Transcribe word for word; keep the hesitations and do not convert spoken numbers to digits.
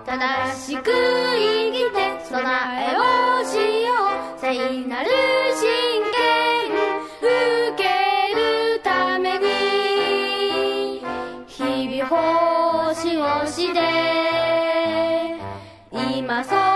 正しく生きて備えをしよう。聖なる信玄受けるために日々奉仕をして今そ